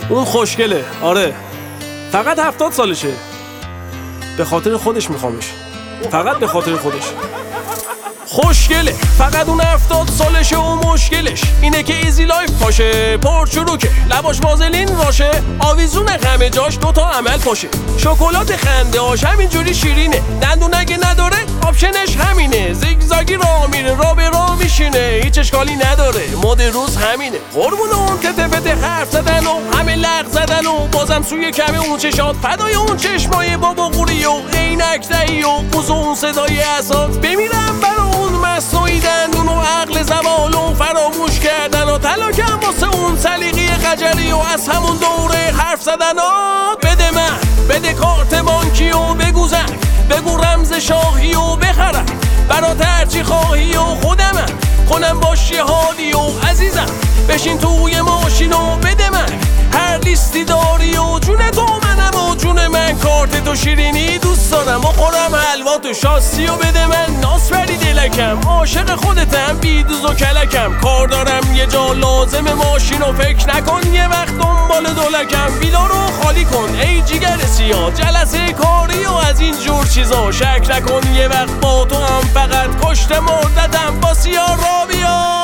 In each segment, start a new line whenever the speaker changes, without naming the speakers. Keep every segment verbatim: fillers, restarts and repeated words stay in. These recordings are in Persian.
اون خوشگله، آره، فقط هفتاد سالشه. به خاطر خودش میخوامش، فقط به خاطر خودش. خوشگله، فقط اون هفتاد سالشه و مشکلش اینه که ایزی لایف پاشه، پرچروکه، لباش وازلین راشه، آویزون همه جاش دوتا عمل پاشه، شکلات خنده هاش همینجوری شیرینه، دندون اگه نداره آپشنش همینه، زیگزاگی راه میره، را به راه میشینه، هیچ اشکالی نداره، مد روز همینه. قربون اون تته پته حرف زدن و همه لغ زدن و بازم سوی کمه اون چشات، فدای اون چشمای بابا قوری و عینک دهی و بوز اون صدای اساس، بمیرم برا اون مصنوعی دندون و عقل زوال و فراموش کردن و تلاکم واسه اون سلیقی خجری و از همون دوره حرف زدن ها. بده من، بده کارت بانکی و بگو زنگ، بگو رمز شاهی و بخرم برات هرچی خواهی و خودمم کنم باش یه حالی و عزیزم بشین توی ماشین و بده من هر لیستی داری و جون تو منم و جون من، کارت تو شیرینی دوست دارم و خورم حلوا تو شاسی و بده من ناس بری دلکم، عاشق خودتم بیدوز و کلکم، کار دارم یه جا لازم ماشین و فکر نکن یه وقت دنبال دولکم، ویلا رو خالی کن ای جیگر سیاه، جلسه کاری و از این جور چیزا، شک نکن یه وقت با تو هم فقط کشت مرددم با سیاه را بیا.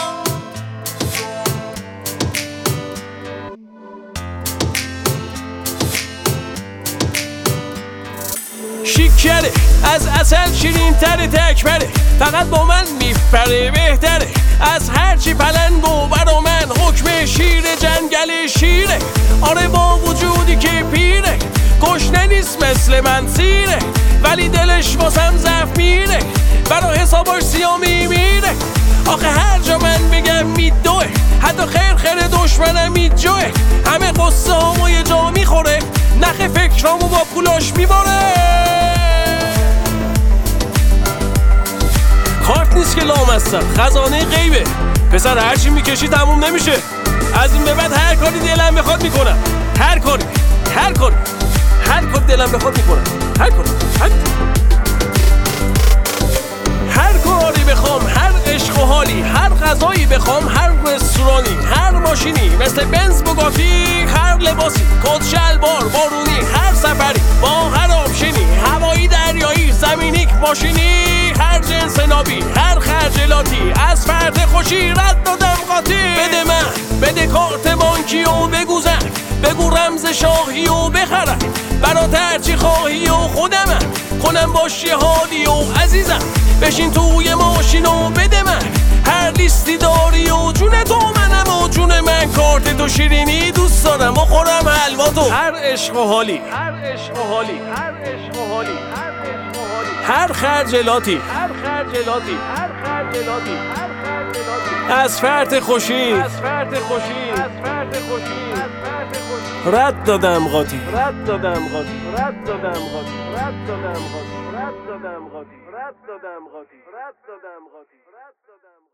شیکره، از اصل شیرین تره، تکبره، فقط با من میپره، بهتره از هرچی پلنگ و برا من حکم شیر جنگل شیره، آره با وجودی که پیره گشنه نیست مثل من سیره، ولی دلش واسم ضعف میره، برا حساباش سیاه میمیره، آخه هر جا من بگم میدوه، حتی خیر خیر دشمنم میجوه، همه قصه هامو یه جا میخوره، نخ فکرامو با پولاش میباره. کارت نیست که لام هستم، خزانه غیبه، پسر هرچی میکشی تموم نمیشه، از این به بعد هر کاری دلم بخواد میکنم، هر کاری هر کاری هر کاری دلم بخواد میکنم، هر کاری هر هر کاری بخوام، هر عشق و حالی، هر غذایی بخوام، هر رستورانی، هر ماشینی مثل بنز بوگاتی، هر لباسی کت شلوار بارونی، هر سفری با هر آپشنی، هوایی دریایی زمینی ماشینی، هر جنس نابی، هر خجلاتی، از فرد خوشی رد دادم قاطی. بده من، بده کارت بانکی و بگو زنگ، بگو رمز شاهی و بخرم برات هرچی خواهی و خودمم کنم باش یه حالی و عزیزم بشین توی ماشین و بده من هر لیستی داری و جون تو منم و جون من، کارت تو شیرینی دوست دارم و خورم حلوا تو هر عشق و حالی، هر عشق و حالی، هر عشق و حالی، هر عشق و حالی، هر خجلاتی، هر خجلاتی، هر خجلاتی، هر خجلاتی، از فرط خوشی، از فرط خوشی، از فرط خوشی، از فرط خوشی، رد دادم قاطی، رد دادم قاطی، رد دادم قاطی، رد دادم قاطی، رد دادم قاطی، رد دادم قاطی، رد دادم قاطی، رد دادم